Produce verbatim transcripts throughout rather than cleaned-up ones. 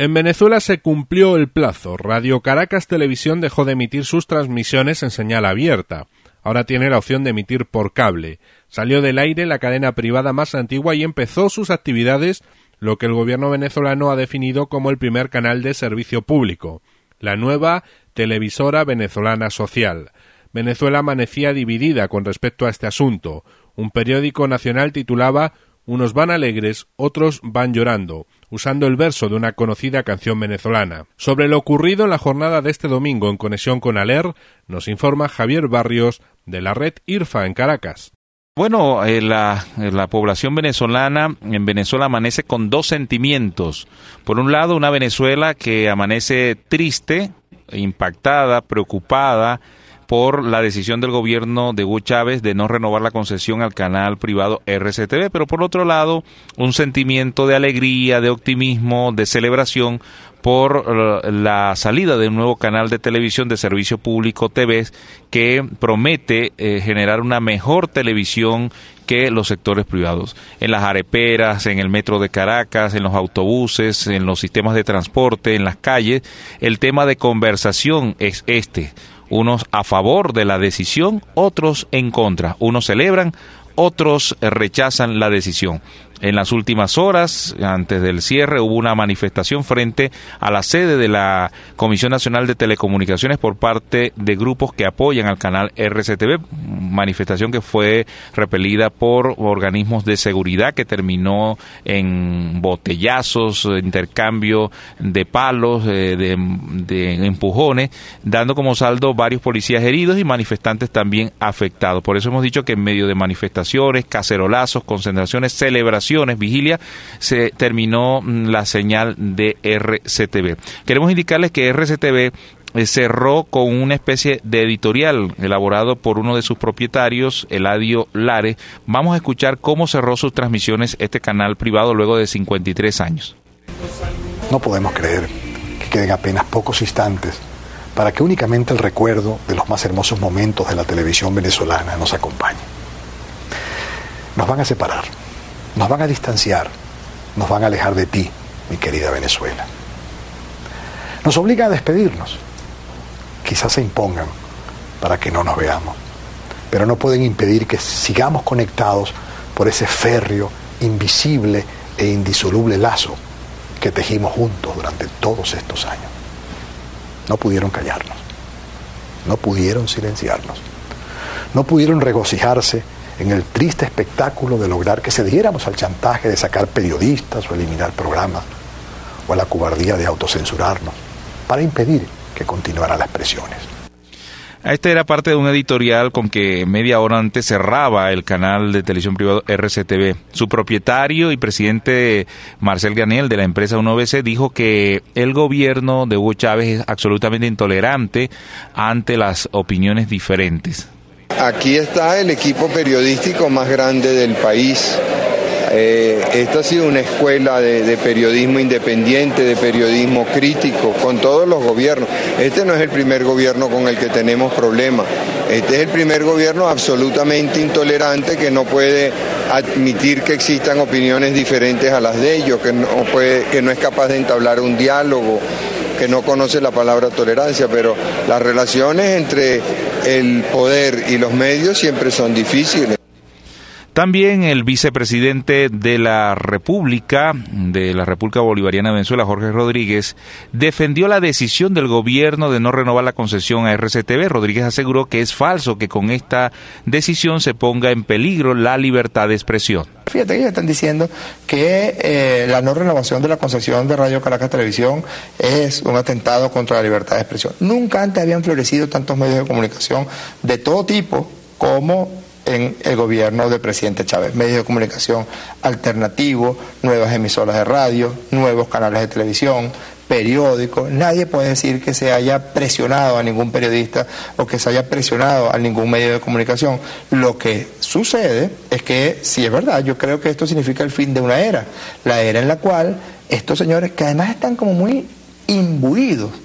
En Venezuela se cumplió el plazo. Radio Caracas Televisión dejó de emitir sus transmisiones en señal abierta. Ahora tiene la opción de emitir por cable. Salió del aire la cadena privada más antigua y empezó sus actividades lo que el gobierno venezolano ha definido como el primer canal de servicio público, la nueva televisora venezolana social. Venezuela amanecía dividida con respecto a este asunto. Un periódico nacional titulaba «Unos van alegres, otros van llorando», usando el verso de una conocida canción venezolana. Sobre lo ocurrido en la jornada de este domingo en conexión con ALER, nos informa Javier Barrios de la red IRFA en Caracas. Bueno, eh, la, eh, la población venezolana en Venezuela amanece con dos sentimientos. Por un lado, una Venezuela que amanece triste, impactada, preocupada por la decisión del gobierno de Hugo Chávez de no renovar la concesión al canal privado R C T V, pero por otro lado, un sentimiento de alegría, de optimismo, de celebración por la salida de un nuevo canal de televisión de servicio público T V que promete eh, generar una mejor televisión que los sectores privados. En las areperas, en el metro de Caracas, en los autobuses, en los sistemas de transporte, en las calles, el tema de conversación es este. Unos a favor de la decisión, otros en contra. Unos celebran, otros rechazan la decisión. En las últimas horas, antes del cierre, hubo una manifestación frente a la sede de la Comisión Nacional de Telecomunicaciones por parte de grupos que apoyan al canal R C T V, manifestación que fue repelida por organismos de seguridad que terminó en botellazos, intercambio de palos, de, de, de empujones, dando como saldo varios policías heridos y manifestantes también afectados. Por eso hemos dicho que en medio de manifestaciones, cacerolazos, concentraciones, celebraciones, vigilia, se terminó la señal de R C T V. Queremos indicarles que R C T V cerró con una especie de editorial elaborado por uno de sus propietarios, Eladio Lares. Vamos a escuchar cómo cerró sus transmisiones este canal privado luego de cincuenta y tres años. No podemos creer que queden apenas pocos instantes para que únicamente el recuerdo de los más hermosos momentos de la televisión venezolana nos acompañe. Nos van a separar. Nos van a distanciar, nos van a alejar de ti, mi querida Venezuela. Nos obligan a despedirnos. Quizás se impongan para que no nos veamos, pero no pueden impedir que sigamos conectados por ese férreo, invisible e indisoluble lazo que tejimos juntos durante todos estos años. No pudieron callarnos, no pudieron silenciarnos, no pudieron regocijarse en el triste espectáculo de lograr que cediéramos al chantaje de sacar periodistas o eliminar programas, o a la cobardía de autocensurarnos, para impedir que continuaran las presiones. Esta era parte de un editorial con que media hora antes cerraba el canal de televisión privado R C T V. Su propietario y presidente Marcel Granel de la empresa uno B C dijo que el gobierno de Hugo Chávez es absolutamente intolerante ante las opiniones diferentes. Aquí está el equipo periodístico más grande del país. Eh, esta ha sido una escuela de, de periodismo independiente, de periodismo crítico, con todos los gobiernos. Este no es el primer gobierno con el que tenemos problemas. Este es el primer gobierno absolutamente intolerante que no puede admitir que existan opiniones diferentes a las de ellos, que no puede, que no es capaz de entablar un diálogo, que no conoce la palabra tolerancia, pero las relaciones entre el poder y los medios siempre son difíciles. También el vicepresidente de la República, de la República Bolivariana de Venezuela, Jorge Rodríguez, defendió la decisión del gobierno de no renovar la concesión a R C T V. Rodríguez aseguró que es falso que con esta decisión se ponga en peligro la libertad de expresión. Fíjate que ellos están diciendo que eh, la no renovación de la concesión de Radio Caracas Televisión es un atentado contra la libertad de expresión. Nunca antes habían florecido tantos medios de comunicación de todo tipo como en el gobierno del presidente Chávez. Medios de comunicación alternativos, nuevas emisoras de radio, nuevos canales de televisión, periódicos. Nadie puede decir que se haya presionado a ningún periodista o que se haya presionado a ningún medio de comunicación. Lo que sucede es que, si es verdad, yo creo que esto significa el fin de una era, la era en la cual estos señores, que además están como muy imbuidos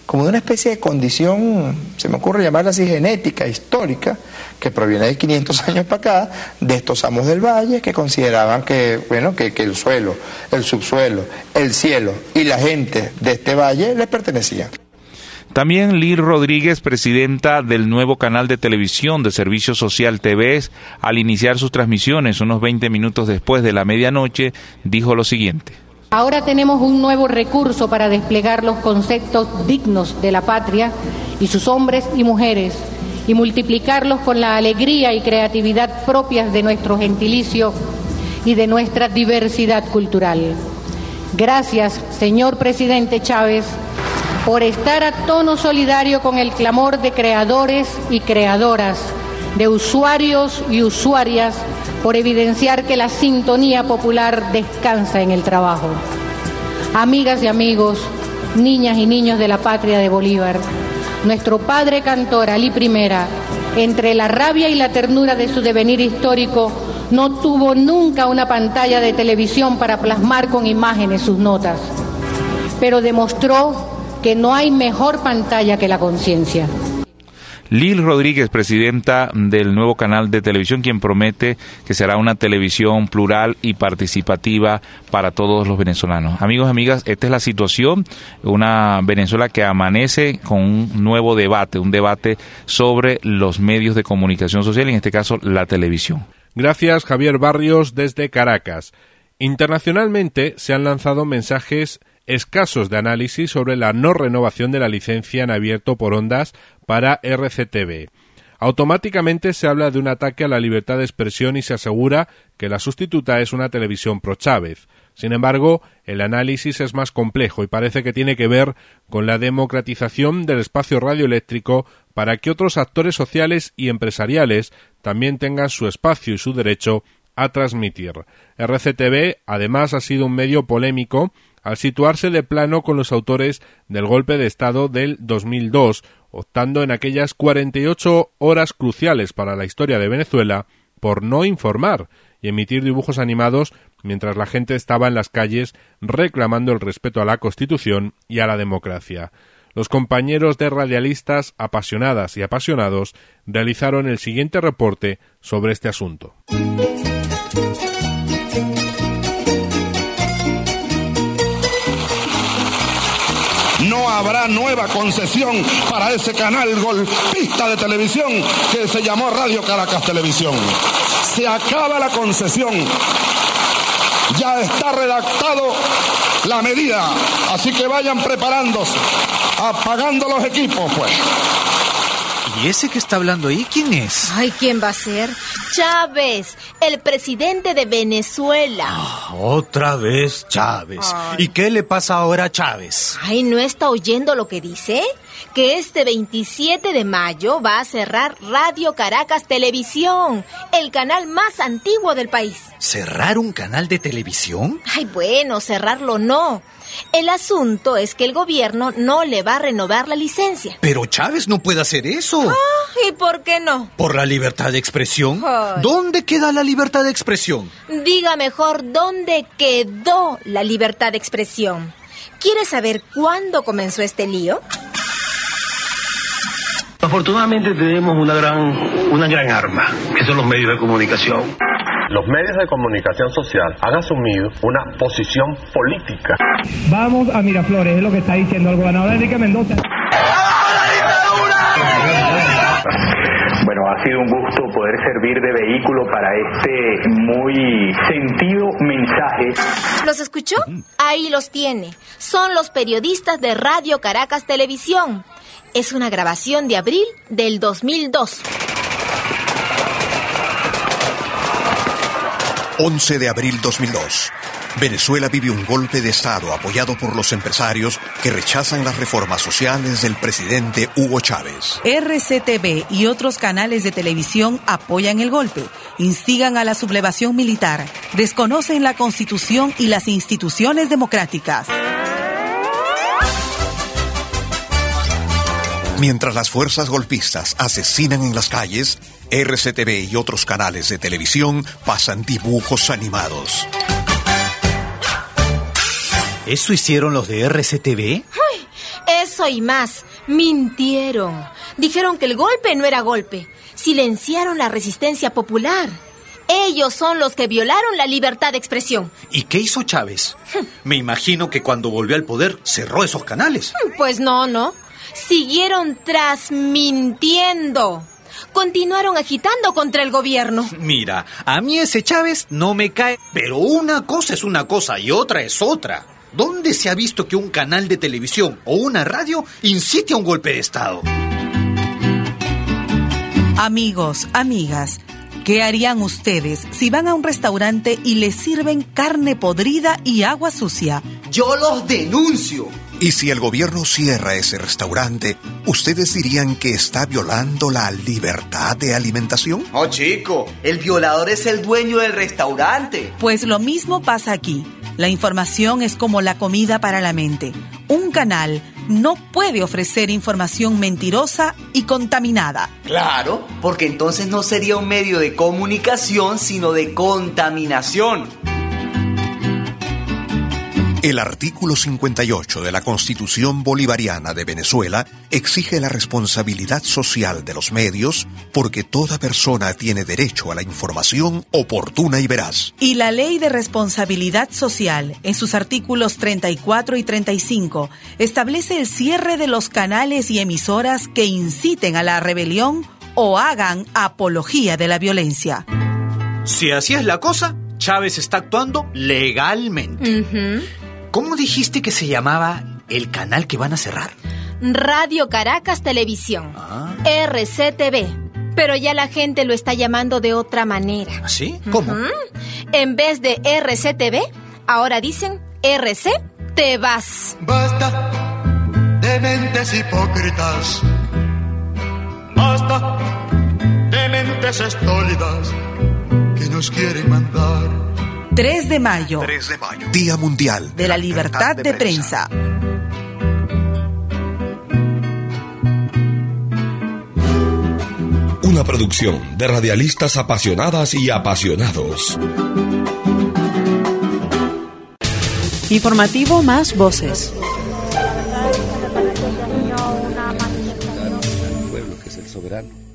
como de una especie de condición, se me ocurre llamarla así, genética, histórica, que proviene de quinientos años para acá, de estos amos del valle que consideraban que, bueno, que, que el suelo, el subsuelo, el cielo y la gente de este valle les pertenecían. También Lil Rodríguez, presidenta del nuevo canal de televisión de Servicio Social T V, al iniciar sus transmisiones unos veinte minutos después de la medianoche, dijo lo siguiente. Ahora tenemos un nuevo recurso para desplegar los conceptos dignos de la patria y sus hombres y mujeres y multiplicarlos con la alegría y creatividad propias de nuestro gentilicio y de nuestra diversidad cultural. Gracias, señor presidente Chávez, por estar a tono solidario con el clamor de creadores y creadoras, de usuarios y usuarias, por evidenciar que la sintonía popular descansa en el trabajo. Amigas y amigos, niñas y niños de la patria de Bolívar, nuestro padre cantor Alí Primera, entre la rabia y la ternura de su devenir histórico, no tuvo nunca una pantalla de televisión para plasmar con imágenes sus notas, pero demostró que no hay mejor pantalla que la conciencia. Lil Rodríguez, presidenta del nuevo canal de televisión, quien promete que será una televisión plural y participativa para todos los venezolanos. Amigos y amigas, esta es la situación, una Venezuela que amanece con un nuevo debate, un debate sobre los medios de comunicación social, en este caso la televisión. Gracias, Javier Barrios, desde Caracas. Internacionalmente se han lanzado mensajes escasos de análisis sobre la no renovación de la licencia en abierto por ondas para R C T V. Automáticamente se habla de un ataque a la libertad de expresión y se asegura que la sustituta es una televisión pro Chávez. Sin embargo, el análisis es más complejo y parece que tiene que ver con la democratización del espacio radioeléctrico para que otros actores sociales y empresariales también tengan su espacio y su derecho a transmitir. R C T V, además, ha sido un medio polémico al situarse de plano con los autores del golpe de Estado del dos mil dos, optando en aquellas cuarenta y ocho horas cruciales para la historia de Venezuela por no informar y emitir dibujos animados mientras la gente estaba en las calles reclamando el respeto a la Constitución y a la democracia. Los compañeros de radialistas apasionadas y apasionados realizaron el siguiente reporte sobre este asunto. No habrá nueva concesión para ese canal golpista de televisión que se llamó Radio Caracas Televisión. Se acaba la concesión. Ya está redactado la medida, así que vayan preparándose, apagando los equipos, pues. ¿Y ese que está hablando ahí, quién es? Ay, ¿quién va a ser? Chávez, el presidente de Venezuela. Ah, otra vez Chávez. Ay. ¿Y qué le pasa ahora a Chávez? Ay, ¿no está oyendo lo que dice? Que este veintisiete de mayo va a cerrar Radio Caracas Televisión, el canal más antiguo del país. ¿Cerrar un canal de televisión? Ay, bueno, cerrarlo no. El asunto es que el gobierno no le va a renovar la licencia. Pero Chávez no puede hacer eso. Ah, ¿y por qué no? ¿Por la libertad de expresión? Ay. ¿Dónde queda la libertad de expresión? Diga mejor dónde quedó la libertad de expresión. ¿Quiere saber cuándo comenzó este lío? Afortunadamente tenemos una gran, una gran arma, que son los medios de comunicación. Los medios de comunicación social han asumido una posición política. Vamos a Miraflores, es lo que está diciendo el gobernador Enrique Mendoza. Bueno, ha sido un gusto poder servir de vehículo para este muy sentido mensaje. ¿Los escuchó? Ahí los tiene. Son los periodistas de Radio Caracas Televisión. Es una grabación de abril del dos mil dos. once de abril dos mil dos. Venezuela vive un golpe de Estado apoyado por los empresarios que rechazan las reformas sociales del presidente Hugo Chávez. R C T V y otros canales de televisión apoyan el golpe, instigan a la sublevación militar, desconocen la Constitución y las instituciones democráticas. Mientras las fuerzas golpistas asesinan en las calles, R C T V y otros canales de televisión pasan dibujos animados. ¿Eso hicieron los de R C T V? Ay, eso y más. Mintieron. Dijeron que el golpe no era golpe. Silenciaron la resistencia popular. Ellos son los que violaron la libertad de expresión. ¿Y qué hizo Chávez? Me imagino que cuando volvió al poder cerró esos canales. Pues no, no. Siguieron transmintiendo. Continuaron agitando contra el gobierno. Mira, a mí ese Chávez no me cae, pero una cosa es una cosa y otra es otra. ¿Dónde se ha visto que un canal de televisión o una radio incite a un golpe de Estado? Amigos, amigas, ¿qué harían ustedes si van a un restaurante y les sirven carne podrida y agua sucia? ¡Yo los denuncio! Y si el gobierno cierra ese restaurante, ¿ustedes dirían que está violando la libertad de alimentación? Oh, chico, el violador es el dueño del restaurante. Pues lo mismo pasa aquí. La información es como la comida para la mente. Un canal no puede ofrecer información mentirosa y contaminada. Claro, porque entonces no sería un medio de comunicación, sino de contaminación. El artículo cincuenta y ocho de la Constitución Bolivariana de Venezuela exige la responsabilidad social de los medios porque toda persona tiene derecho a la información oportuna y veraz. Y la Ley de Responsabilidad Social, en sus artículos treinta y cuatro y treinta y cinco, establece el cierre de los canales y emisoras que inciten a la rebelión o hagan apología de la violencia. Si así es la cosa, Chávez está actuando legalmente. Uh-huh. ¿Cómo dijiste que se llamaba el canal que van a cerrar? Radio Caracas Televisión, ah. R C T V. Pero ya la gente lo está llamando de otra manera. ¿Ah, sí? ¿Cómo? Uh-huh. En vez de R C T V, ahora dicen R C Te Vas. Basta de mentes hipócritas. Basta de mentes estólidas que nos quieren mandar. tres de mayo. tres de mayo. Día Mundial de la Libertad de Prensa. Una producción de radialistas apasionadas y apasionados. Informativo Más Voces. Pueblo que es el soberano.